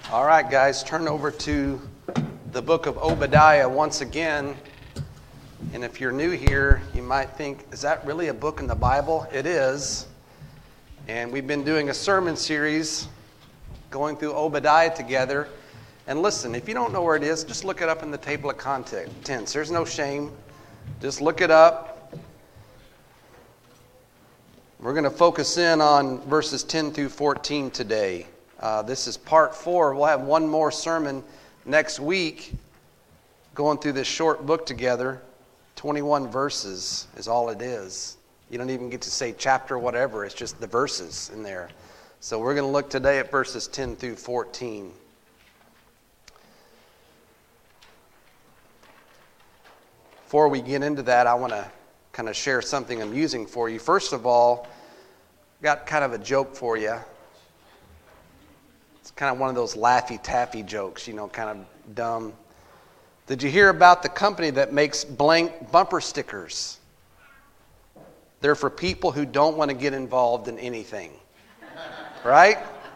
All right, guys, turn over to the book of Obadiah once again. And if you're new here, you might think, is that really a book in the Bible? It is. And we've been doing a sermon series going through Obadiah together. And listen, if you don't know where it is, just look it up in the table of contents. There's no shame. Just look it up. We're going to focus in on verses 10 through 14 today. This is part 4. We'll have one more sermon next week going through this short book together. 21 verses is all it is. You don't even get to say chapter whatever. It's just the verses in there. So we're going to look today at verses 10 through 14. Before we get into that, I want to kind of share something amusing for you. First of all, got kind of a joke for you. It's kind of one of those Laffy Taffy jokes, kind of dumb. Did you hear about the company that makes blank bumper stickers? They're for people who don't want to get involved in anything. Right?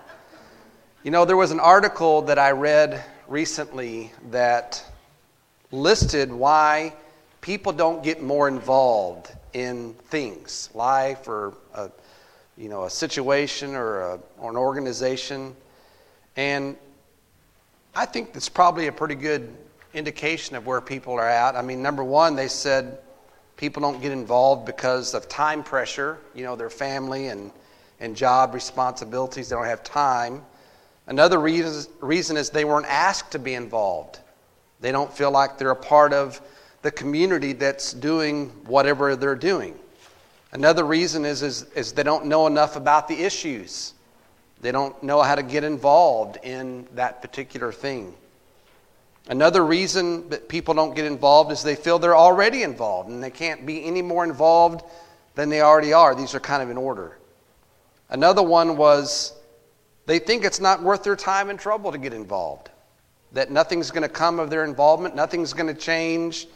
There was an article that I read recently that listed why people don't get more involved in things, life or a situation or an organization. And I think that's probably a pretty good indication of where people are at. I mean, number one, they said people don't get involved because of time pressure, their family and job responsibilities. They don't have time. Another reason is they weren't asked to be involved. They don't feel like they're a part of the community that's doing whatever they're doing. Another reason is they don't know enough about the issues. They don't know how to get involved in that particular thing. Another reason that people don't get involved is they feel they're already involved and they can't be any more involved than they already are. These are kind of in order. Another one was they think it's not worth their time and trouble to get involved. That nothing's going to come of their involvement, nothing's going to change.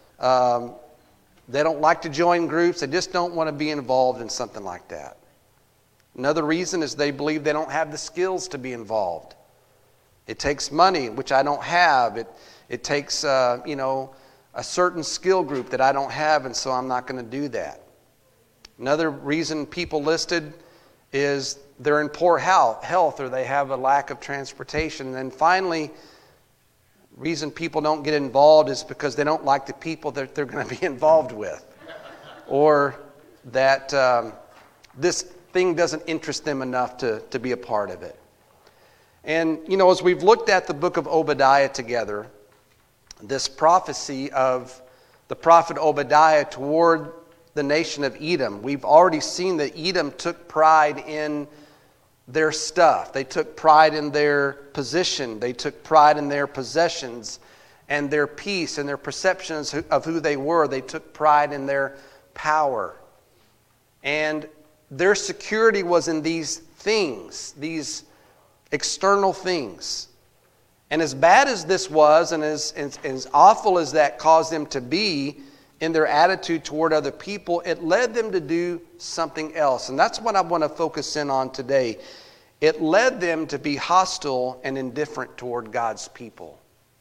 They don't like to join groups. They just don't want to be involved in something like that. Another reason is they believe they don't have the skills to be involved. It takes money, which I don't have. It takes, a certain skill group that I don't have, and so I'm not going to do that. Another reason people listed is they're in poor health or they have a lack of transportation. And then finally, reason people don't get involved is because they don't like the people that they're going to be involved with. Or that this thing doesn't interest them enough to be a part of it. And, as we've looked at the book of Obadiah together, this prophecy of the prophet Obadiah toward the nation of Edom, we've already seen that Edom took pride in their stuff. They took pride in their position. They took pride in their possessions and their peace and their perceptions of who they were. They took pride in their power. And their security was in these things, these external things. And as bad as this was, and as awful as that caused them to be in their attitude toward other people, it led them to do something else. And that's what I want to focus in on today. It led them to be hostile and indifferent toward God's people.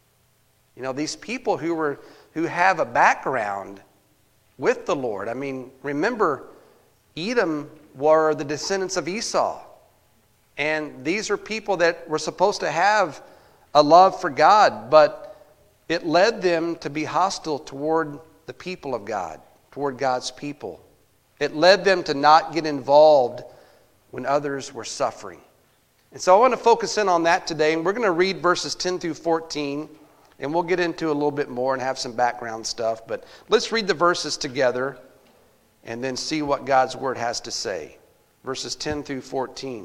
These people who have a background with the Lord. I mean, remember, Edom were the descendants of Esau. And these are people that were supposed to have a love for God, but it led them to be hostile toward the people of God, toward God's people. It led them to not get involved when others were suffering. And so I want to focus in on that today, and we're going to read verses 10 through 14, and we'll get into a little bit more and have some background stuff. But let's read the verses together and then see what God's word has to say. Verses 10 through 14. It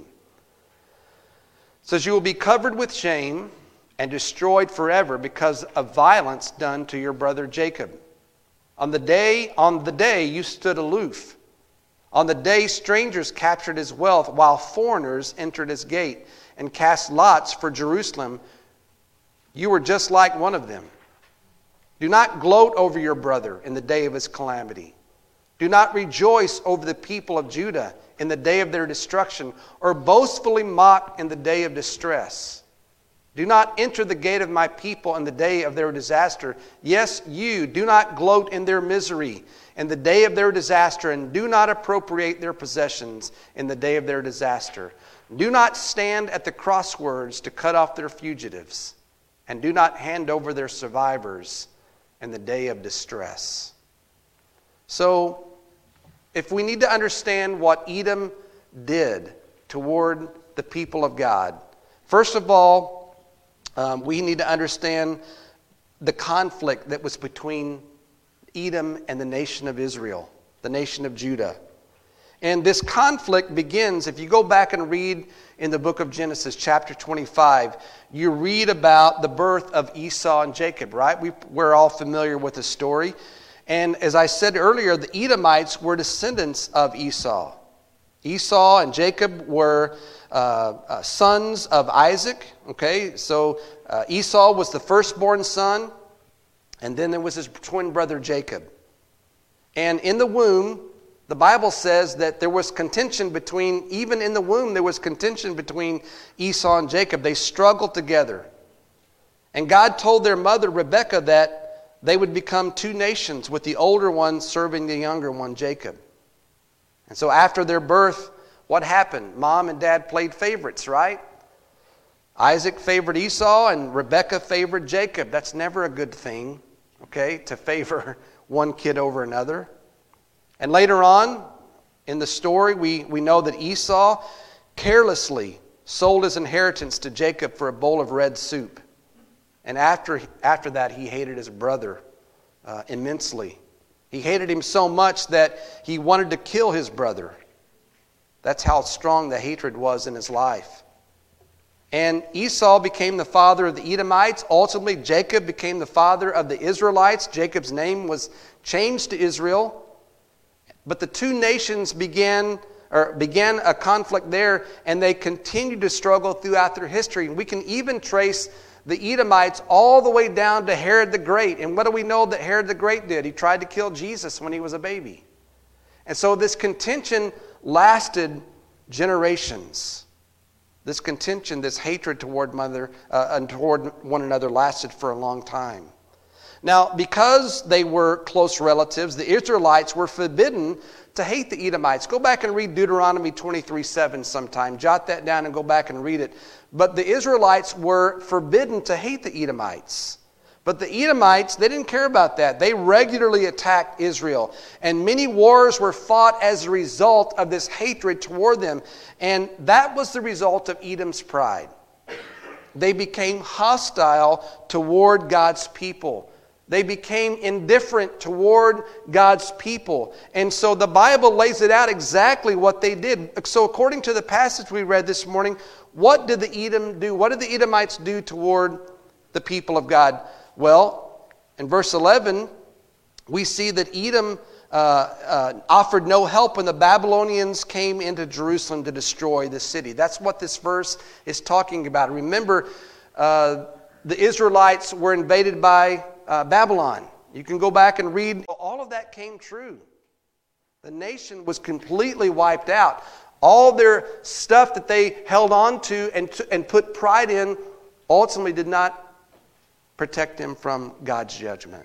says, "You will be covered with shame and destroyed forever because of violence done to your brother Jacob. On the day you stood aloof. On the day strangers captured his wealth while foreigners entered his gate and cast lots for Jerusalem. You were just like one of them. Do not gloat over your brother in the day of his calamity. Do not rejoice over the people of Judah in the day of their destruction, or boastfully mock in the day of distress. Do not enter the gate of my people in the day of their disaster. Yes, you, do not gloat in their misery in the day of their disaster, and do not appropriate their possessions in the day of their disaster. Do not stand at the crossroads to cut off their fugitives, and do not hand over their survivors in the day of distress. So, if we need to understand what Edom did toward the people of God, first of all, we need to understand the conflict that was between Edom and the nation of Israel, the nation of Judah. And this conflict begins, if you go back and read in the book of Genesis, chapter 25, you read about the birth of Esau and Jacob, right? We're all familiar with the story. And as I said earlier, the Edomites were descendants of Esau. Esau and Jacob were sons of Isaac. Okay, so Esau was the firstborn son, and then there was his twin brother Jacob. And in the womb, the Bible says that there was contention even in the womb, there was contention between Esau and Jacob. They struggled together. And God told their mother, Rebekah, that they would become two nations, with the older one serving the younger one, Jacob. And so after their birth, what happened? Mom and dad played favorites, right? Isaac favored Esau and Rebekah favored Jacob. That's never a good thing, okay, to favor one kid over another. And later on in the story, we know that Esau carelessly sold his inheritance to Jacob for a bowl of red soup. And after that, he hated his brother immensely. He hated him so much that he wanted to kill his brother. That's how strong the hatred was in his life. And Esau became the father of the Edomites. Ultimately, Jacob became the father of the Israelites. Jacob's name was changed to Israel. But the two nations began a conflict there, and they continued to struggle throughout their history. And we can even trace the Edomites all the way down to Herod the Great. And what do we know that Herod the Great did? He tried to kill Jesus when he was a baby. And so this contention lasted generations. This contention, this hatred toward one another lasted for a long time. Now, because they were close relatives, the Israelites were forbidden to hate the Edomites. Go back and read Deuteronomy 23:7 sometime. Jot that down and go back and read it. But the Israelites were forbidden to hate the Edomites. But the Edomites, they didn't care about that. They regularly attacked Israel. And many wars were fought as a result of this hatred toward them. And that was the result of Edom's pride. They became hostile toward God's people. They became indifferent toward God's people. And so the Bible lays it out exactly what they did. So according to the passage we read this morning, what did the Edom do? What did the Edomites do toward the people of God? Well, in verse 11, we see that Edom offered no help when the Babylonians came into Jerusalem to destroy the city. That's what this verse is talking about. Remember, the Israelites were invaded by Babylon. You can go back and read. All of that came true. The nation was completely wiped out. All their stuff that they held on to and put pride in ultimately did not protect them from God's judgment.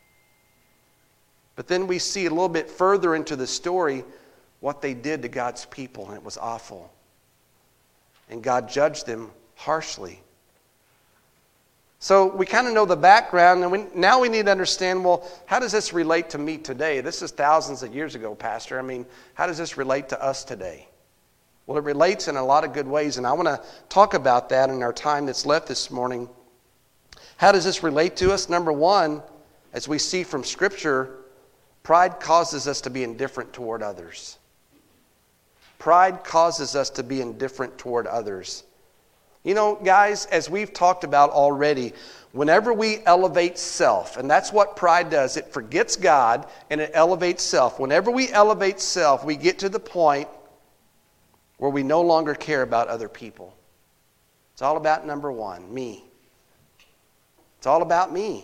But then we see a little bit further into the story what they did to God's people, and it was awful. And God judged them harshly. So we kind of know the background, and now we need to understand, well, how does this relate to me today? This is thousands of years ago, Pastor. I mean, how does this relate to us today? Well, it relates in a lot of good ways, and I want to talk about that in our time that's left this morning. How does this relate to us? Number one, as we see from Scripture, pride causes us to be indifferent toward others. Pride causes us to be indifferent toward others. You know, guys, as we've talked about already, whenever we elevate self, and that's what pride does, it forgets God and it elevates self. Whenever we elevate self, we get to the point where we no longer care about other people. It's all about number one, me. It's all about me.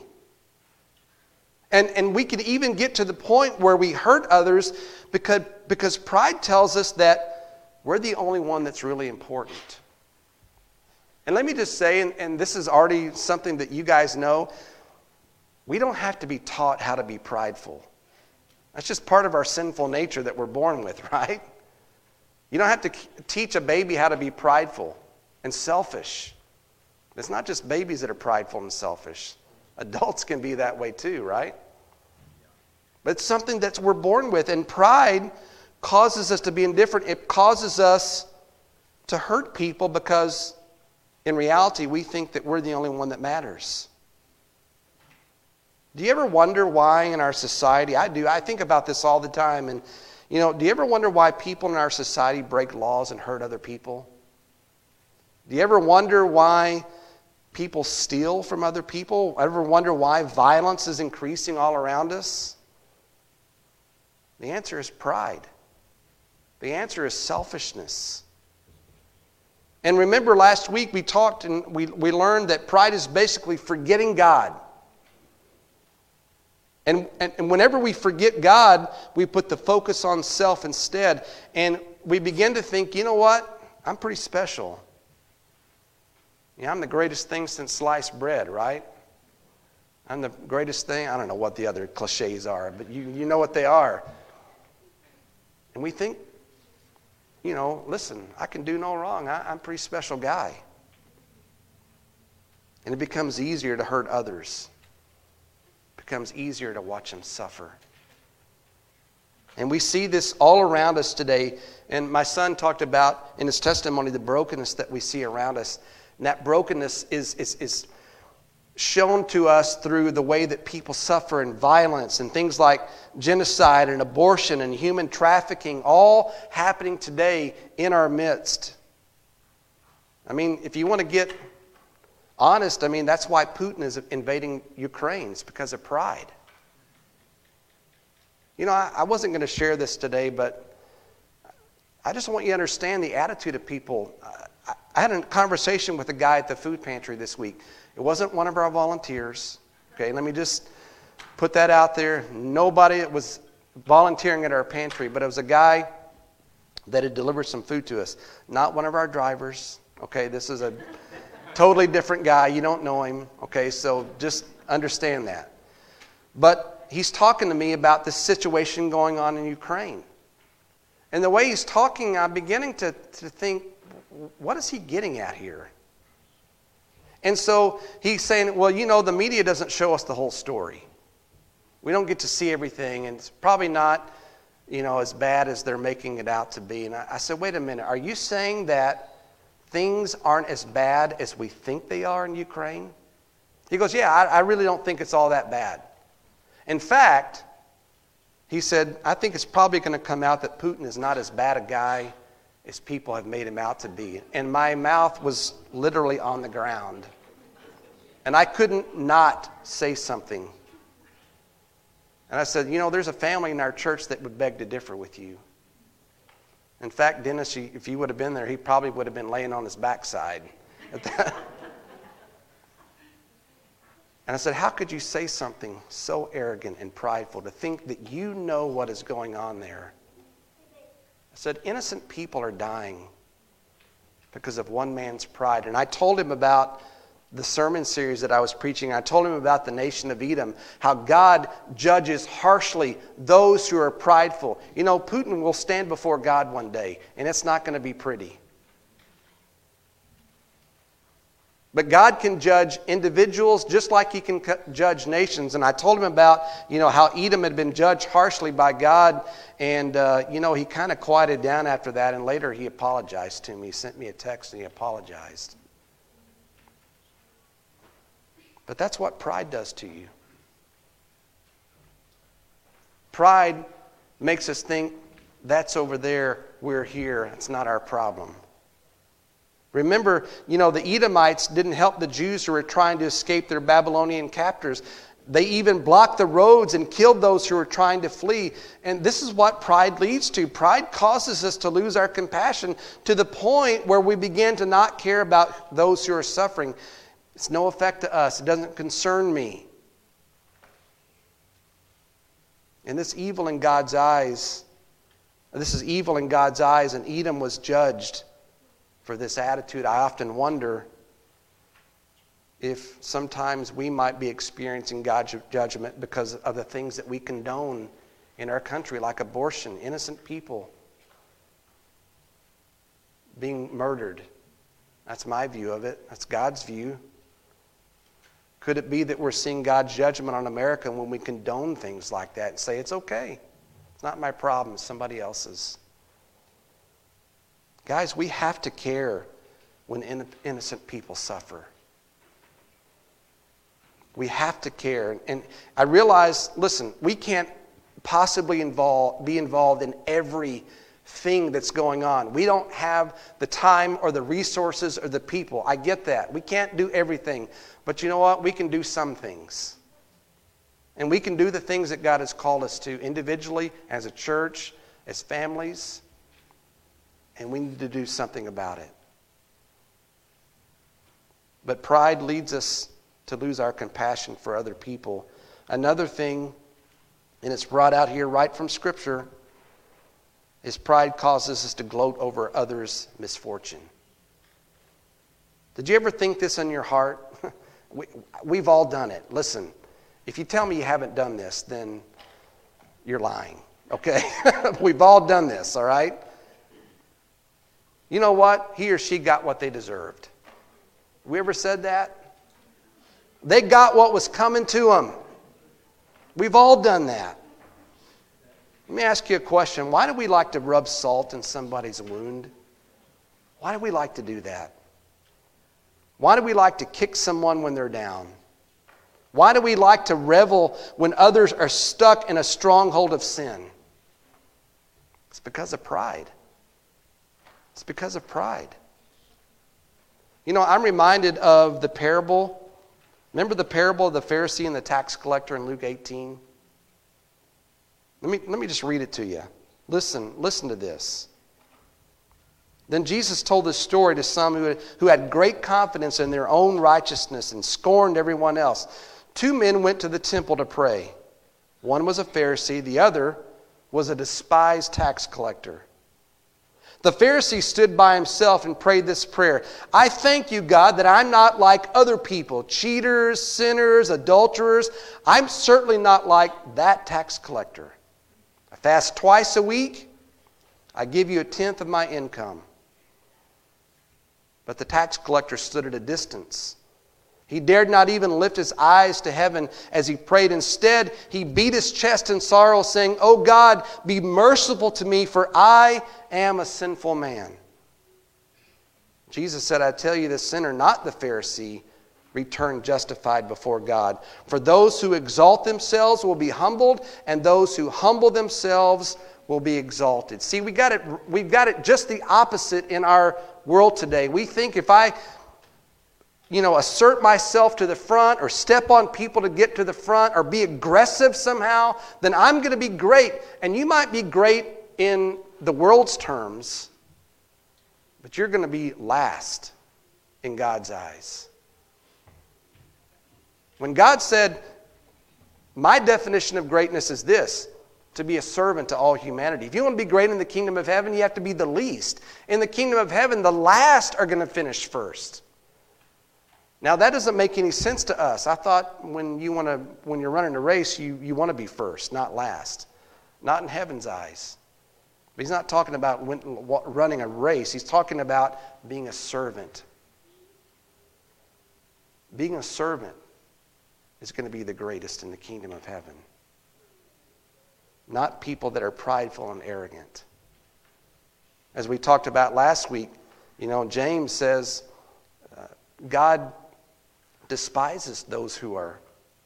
And we could even get to the point where we hurt others because pride tells us that we're the only one that's really important. And let me just say, and this is already something that you guys know, we don't have to be taught how to be prideful. That's just part of our sinful nature that we're born with, right? You don't have to teach a baby how to be prideful and selfish. It's not just babies that are prideful and selfish. Adults can be that way too, right? But it's something that we're born with, and pride causes us to be indifferent. It causes us to hurt people because in reality we think that we're the only one that matters. Do you ever wonder why in our society, I do, I think about this all the time, and do you ever wonder why people in our society break laws and hurt other people? Do you ever wonder why people steal from other people? Ever wonder why violence is increasing all around us? The answer is pride. The answer is selfishness. And remember last week we talked and we learned that pride is basically forgetting God. And whenever we forget God, we put the focus on self instead. And we begin to think, you know what? I'm pretty special. I'm the greatest thing since sliced bread, right? I'm the greatest thing. I don't know what the other cliches are, but you know what they are. And we think, listen, I can do no wrong. I'm a pretty special guy. And it becomes easier to hurt others. It becomes easier to watch them suffer. And we see this all around us today. And my son talked about in his testimony the brokenness that we see around us. And that brokenness is shown to us through the way that people suffer and violence and things like genocide and abortion and human trafficking, all happening today in our midst. I mean, if you want to get honest, that's why Putin is invading Ukraine. It's because of pride. I wasn't going to share this today, but I just want you to understand the attitude of people. I had a conversation with a guy at the food pantry this week. It wasn't one of our volunteers. Okay, let me just put that out there. Nobody was volunteering at our pantry, but it was a guy that had delivered some food to us. Not one of our drivers. Okay, this is a totally different guy. You don't know him. Okay, so just understand that. But he's talking to me about this situation going on in Ukraine. And the way he's talking, I'm beginning to think, what is he getting at here? And so he's saying, well, the media doesn't show us the whole story. We don't get to see everything, and it's probably not, as bad as they're making it out to be. And I said, wait a minute, are you saying that things aren't as bad as we think they are in Ukraine? He goes, yeah, I really don't think it's all that bad. In fact, he said, I think it's probably going to come out that Putin is not as bad a guy as people have made him out to be. And my mouth was literally on the ground. And I couldn't not say something. And I said, there's a family in our church that would beg to differ with you. In fact, Dennis, if you would have been there, he probably would have been laying on his backside. And I said, how could you say something so arrogant and prideful to think that you know what is going on there? I said, innocent people are dying because of one man's pride. And I told him about the sermon series that I was preaching. I told him about the nation of Edom, how God judges harshly those who are prideful. Putin will stand before God one day, and it's not going to be pretty. But God can judge individuals just like He can judge nations. And I told him about, how Edom had been judged harshly by God. And, he kind of quieted down after that. And later he apologized to me. He sent me a text and he apologized. But that's what pride does to you. Pride makes us think, that's over there, we're here, it's not our problem. Remember, the Edomites didn't help the Jews who were trying to escape their Babylonian captors. They even blocked the roads and killed those who were trying to flee. And this is what pride leads to. Pride causes us to lose our compassion to the point where we begin to not care about those who are suffering. It's no effect to us. It doesn't concern me. And this is evil in God's eyes, and Edom was judged for this attitude. I often wonder, if sometimes we might be experiencing God's judgment because of the things that we condone in our country, like abortion, innocent people being murdered. That's my view of it. That's God's view. Could it be that we're seeing God's judgment on America when we condone things like that and say, it's okay. It's not my problem, it's somebody else's. Guys, we have to care when innocent people suffer. We have to care. And I realize, listen, we can't possibly be involved in everything that's going on. We don't have the time or the resources or the people. I get that. We can't do everything. But you know what? We can do some things. And we can do the things that God has called us to individually, as a church, as families. And we need to do something about it. But pride leads us to lose our compassion for other people. Another thing, and it's brought out here right from Scripture, is pride causes us to gloat over others' misfortune. Did you ever think this in your heart? We've all done it. Listen, if you tell me you haven't done this, then you're lying, okay? We've all done this, all right? You know what? He or she got what they deserved. We ever said that? They got what was coming to them. We've all done that. Let me ask you a question. Why do we like to rub salt in somebody's wound? Why do we like to do that? Why do we like to kick someone when they're down? Why do we like to revel when others are stuck in a stronghold of sin? It's because of pride. It's because of pride. You know, I'm reminded of the parable. Remember the parable of the Pharisee and the tax collector in Luke 18? Let me just read it to you. Listen to this. Then Jesus told this story to some who had great confidence in their own righteousness and scorned everyone else. 2 men went to the temple to pray. One was a Pharisee, the other was a despised tax collector. The Pharisee stood by himself and prayed this prayer. I thank you, God, that I'm not like other people, cheaters, sinners, adulterers. I'm certainly not like that tax collector. I fast twice a week. I give you 1/10 of my income. But the tax collector stood at a distance. He dared not even lift his eyes to heaven as he prayed. Instead, he beat his chest in sorrow, saying, "Oh God, be merciful to me, for I am a sinful man." Jesus said, I tell you, the sinner, not the Pharisee, returned justified before God. For those who exalt themselves will be humbled, and those who humble themselves will be exalted. See, we've got it just the opposite in our world today. We think if I assert myself to the front or step on people to get to the front or be aggressive somehow, then I'm going to be great. And you might be great in the world's terms, but you're going to be last in God's eyes. When God said, my definition of greatness is this, to be a servant to all humanity. If you want to be great in the kingdom of heaven, you have to be the least. In the kingdom of heaven, the last are going to finish first. Now, that doesn't make any sense to us. I thought when you're running a race, you want to be first, not last. Not in heaven's eyes. But he's not talking about running a race. He's talking about being a servant. Being a servant is going to be the greatest in the kingdom of heaven. Not people that are prideful and arrogant. As we talked about last week, James says, God despises those who are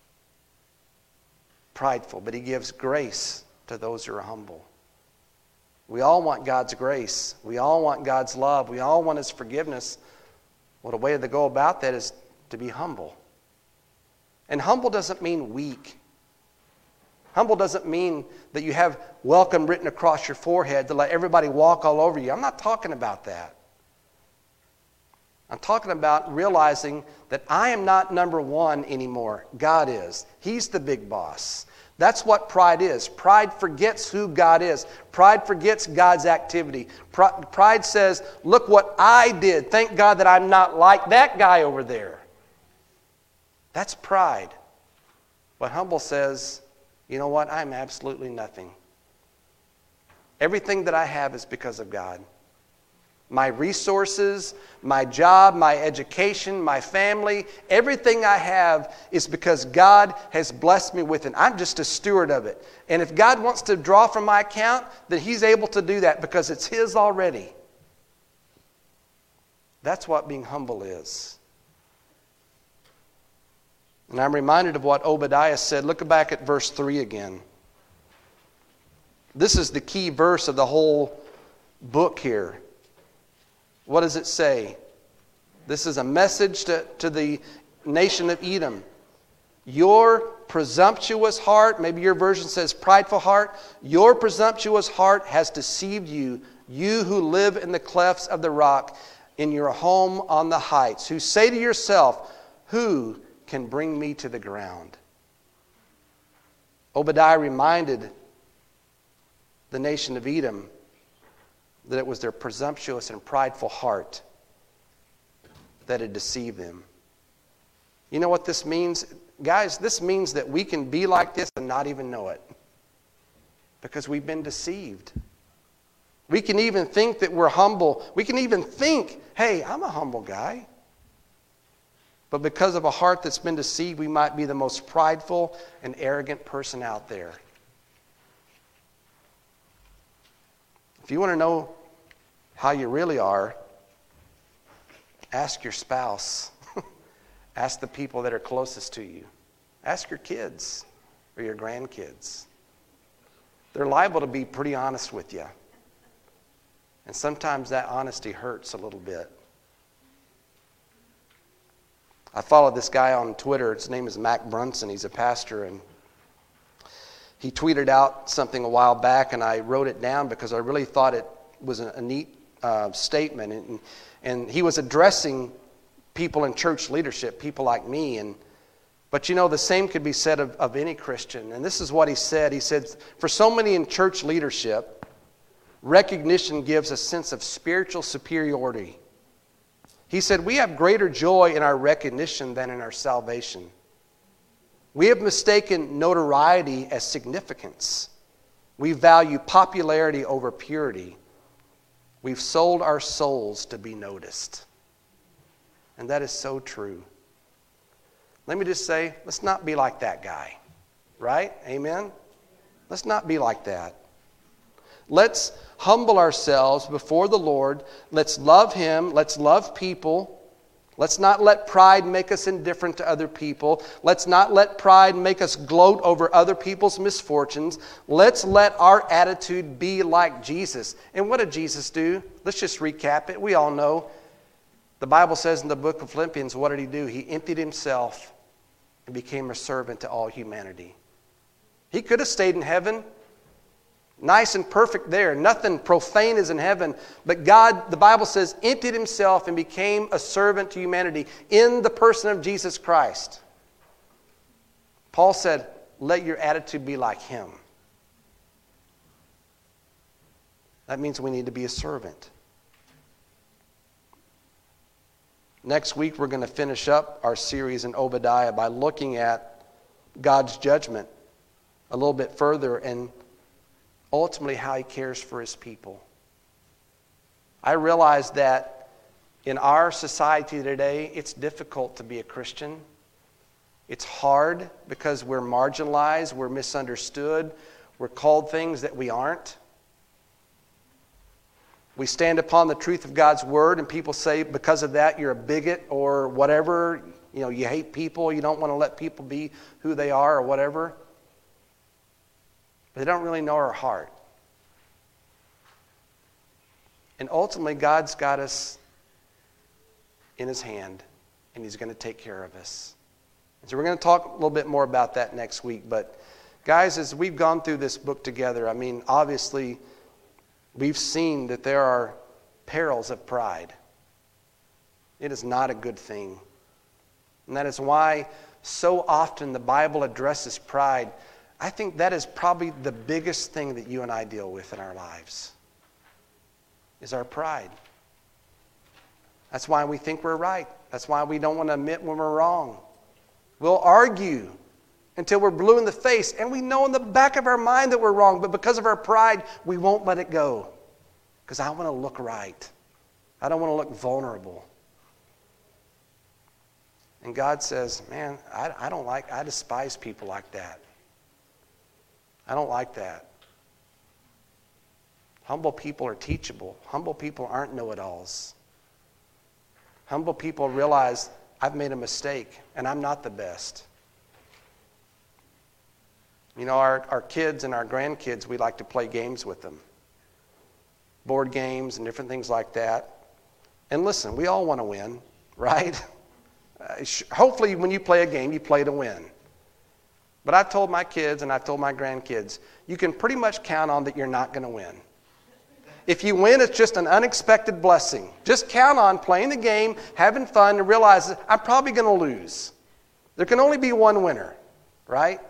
prideful, but he gives grace to those who are humble. We all want God's grace. We all want God's love. We all want his forgiveness. Well, the way to go about that is to be humble. And humble doesn't mean weak. Humble doesn't mean that you have welcome written across your forehead to let everybody walk all over you. I'm not talking about that. I'm talking about realizing that I am not number one anymore. God is. He's the big boss. That's what pride is. Pride forgets who God is. Pride forgets God's activity. Pride says, look what I did. Thank God that I'm not like that guy over there. That's pride. But humble says, you know what? I'm absolutely nothing. Everything that I have is because of God. My resources, my job, my education, my family, everything I have is because God has blessed me with it. I'm just a steward of it. And if God wants to draw from my account, then He's able to do that because it's His already. That's what being humble is. And I'm reminded of what Obadiah said. Look back at verse 3 again. This is the key verse of the whole book here. What does it say? This is a message to the nation of Edom. Your presumptuous heart, maybe your version says prideful heart, your presumptuous heart has deceived you, you who live in the clefts of the rock, in your home on the heights, who say to yourself, who can bring me to the ground? Obadiah reminded the nation of Edom that it was their presumptuous and prideful heart that had deceived them. You know what this means? Guys, this means that we can be like this and not even know it. Because we've been deceived. We can even think that we're humble. We can even think, hey, I'm a humble guy. But because of a heart that's been deceived, we might be the most prideful and arrogant person out there. If you want to know how you really are, ask your spouse. Ask the people that are closest to you. Ask your kids or your grandkids. They're liable to be pretty honest with you. And sometimes that honesty hurts a little bit. I follow this guy on Twitter. His name is Mac Brunson. He's a pastor, and he tweeted out something a while back, and I wrote it down because I really thought it was a neat statement. And he was addressing people in church leadership, people like me. But you know, the same could be said of any Christian. And this is what he said. He said, for so many in church leadership, recognition gives a sense of spiritual superiority. He said, we have greater joy in our recognition than in our salvation. We have mistaken notoriety as significance. We value popularity over purity. We've sold our souls to be noticed. And that is so true. Let me just say, let's not be like that guy. Right? Amen? Let's not be like that. Let's humble ourselves before the Lord. Let's love Him. Let's love people. Let's not let pride make us indifferent to other people. Let's not let pride make us gloat over other people's misfortunes. Let's let our attitude be like Jesus. And what did Jesus do? Let's just recap it. We all know. The Bible says in the book of Philippians, what did He do? He emptied Himself and became a servant to all humanity. He could have stayed in heaven. Nice and perfect there. Nothing profane is in heaven. But God, the Bible says, emptied Himself and became a servant to humanity in the person of Jesus Christ. Paul said, let your attitude be like Him. That means we need to be a servant. Next week, we're going to finish up our series in Obadiah by looking at God's judgment a little bit further and ultimately how He cares for His people. I realize that in our society today, it's difficult to be a Christian. It's hard because we're marginalized, we're misunderstood, we're called things that we aren't. We stand upon the truth of God's Word, and people say because of that you're a bigot or whatever. You know, you hate people, you don't want to let people be who they are or whatever. They don't really know our heart. And ultimately, God's got us in His hand, and He's going to take care of us. And so we're going to talk a little bit more about that next week. But guys, as we've gone through this book together, I mean, obviously, we've seen that there are perils of pride. It is not a good thing. And that is why so often the Bible addresses pride. I think that is probably the biggest thing that you and I deal with in our lives, is our pride. That's why we think we're right. That's why we don't want to admit when we're wrong. We'll argue until we're blue in the face, and we know in the back of our mind that we're wrong, but because of our pride, we won't let it go. Because I want to look right. I don't want to look vulnerable. And God says, man, I despise people like that. I don't like that. Humble people are teachable. Humble people aren't know-it-alls. Humble people realize I've made a mistake and I'm not the best. You know, our kids and our grandkids, we like to play games with them. Board games and different things like that. And listen, we all want to win, right? Hopefully when you play a game, you play to win. But I've told my kids and I've told my grandkids, you can pretty much count on that you're not going to win. If you win, it's just an unexpected blessing. Just count on playing the game, having fun, and realize that I'm probably going to lose. There can only be one winner, right?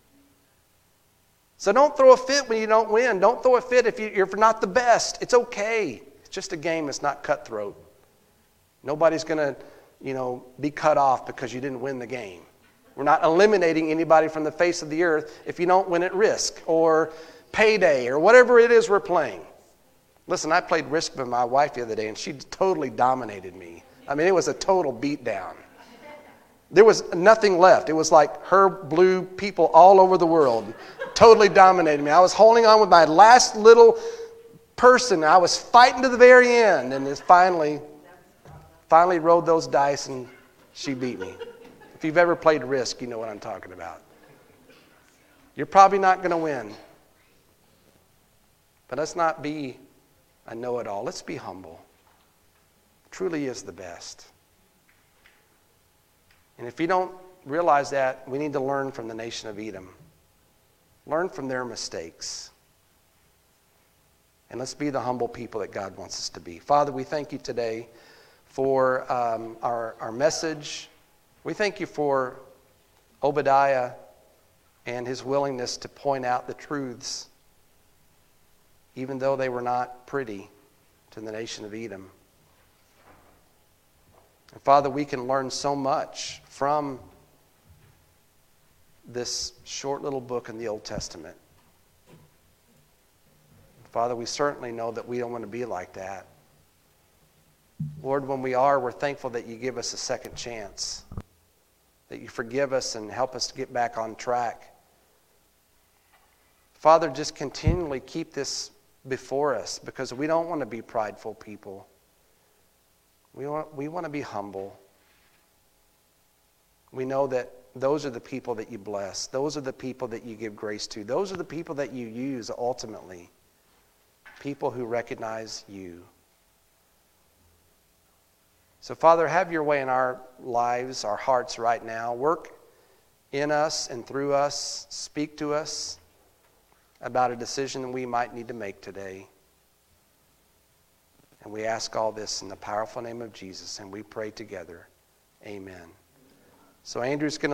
So don't throw a fit when you don't win. Don't throw a fit if you're not the best. It's okay. It's just a game. It's not cutthroat. Nobody's going to, be cut off because you didn't win the game. We're not eliminating anybody from the face of the earth if you don't win at Risk or Payday or whatever it is we're playing. Listen, I played Risk with my wife the other day, and she totally dominated me. I mean, it was a total beatdown. There was nothing left. It was like her blue people all over the world totally dominated me. I was holding on with my last little person. I was fighting to the very end, and it finally rolled those dice, and she beat me. If you've ever played Risk, you know what I'm talking about. You're probably not going to win. But let's not be a know-it-all. Let's be humble. Truly is the best. And if you don't realize that, we need to learn from the nation of Edom. Learn from their mistakes. And let's be the humble people that God wants us to be. Father, we thank you today for our message. We thank you for Obadiah and his willingness to point out the truths, even though they were not pretty to the nation of Edom. And Father, we can learn so much from this short little book in the Old Testament. Father, we certainly know that we don't want to be like that. Lord, when we are, we're thankful that you give us a second chance, that you forgive us and help us to get back on track. Father, just continually keep this before us, because we don't want to be prideful people. We want to be humble. We know that those are the people that you bless. Those are the people that you give grace to. Those are the people that you use ultimately. People who recognize you. So, Father, have your way in our lives, our hearts right now. Work in us and through us. Speak to us about a decision that we might need to make today. And we ask all this in the powerful name of Jesus, and we pray together. Amen. So Andrew's going to